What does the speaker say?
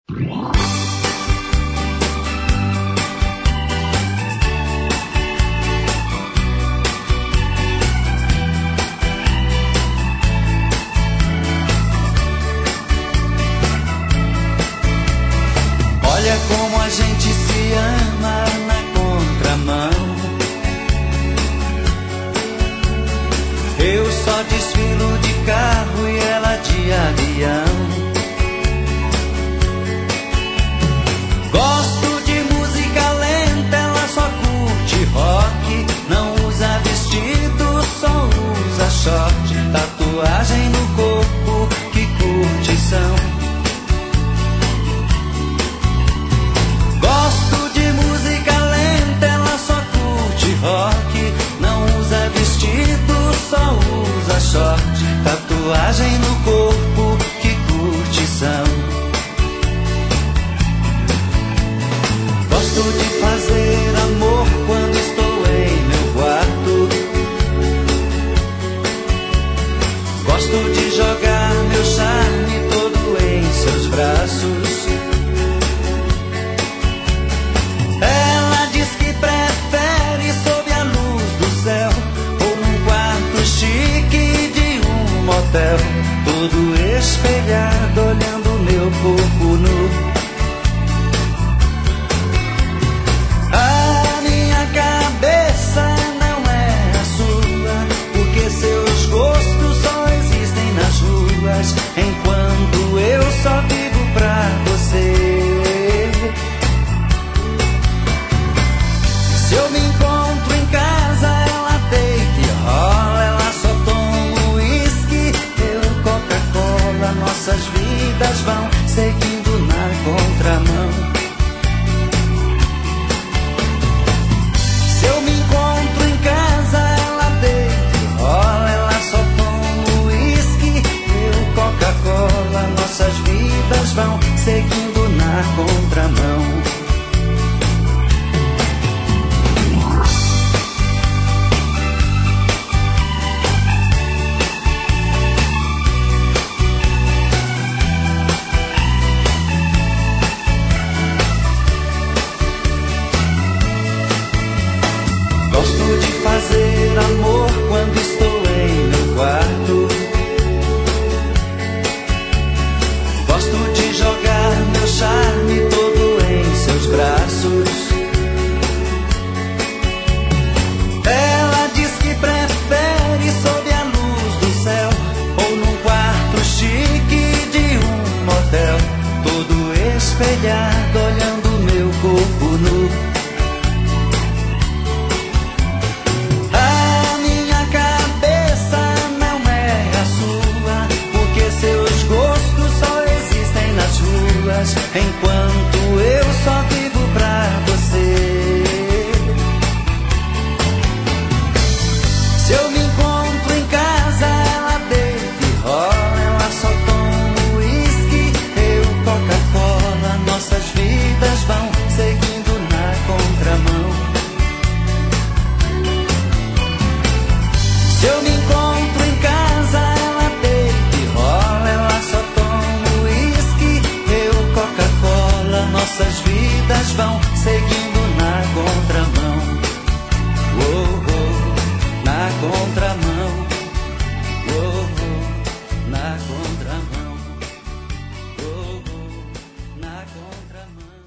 Olha como a gente se ama na contramão. Eu só desfilo de carro e ela de avião. Gosto de música lenta, ela só curte rock. Não usa vestido, só usa short. Tatuagem no corpo, que curtição. Gosto de música lenta, ela só curte rock. Não usa vestido, só usa short. Tatuagem no corpo, que curtição. Gosto de fazer amor quando estou em meu quarto. Gosto de jogar meu charme todo em seus braços. Ela diz que prefere sob a luz do céu ou num quarto chique de um motel, todo espelhado olhando meu corpo nu. A minha cabeça não é a sua, porque seus gostos só existem nas ruas, enquanto eu só vivo pra você. Se eu me encontro em casa, ela deita e rola. Ela só toma uísque, eu Coca-Cola. Nossas vidas vão seguindo na contramão. Se eu me encontro em casa, ela deita e rola. Ela só toma uísque, eu Coca-Cola. Nossas vidas vão seguindo na contramão. Gosto de fazer amor quando estou em meu quarto. Gosto de jogar meu charme todo em seus braços. Ela diz que prefere sob a luz do céu ou num quarto chique de um motel, todo espelhado olhando meu corpo nu. Enquanto eu só vivo pra você. Se eu me encontro em casa, ela deita e rola. Ela só toma uísque, eu Coca-Cola. Nossas vidas vão seguindo na contramão. Se eu me encontro em casa, ela deita e rola. Ela só toma uísque, eu Coca-Cola. Nossas vidas vão seguindo na contramão. Oh, oh, na contramão. Oh, oh, na contramão. Oh, oh, na contramão.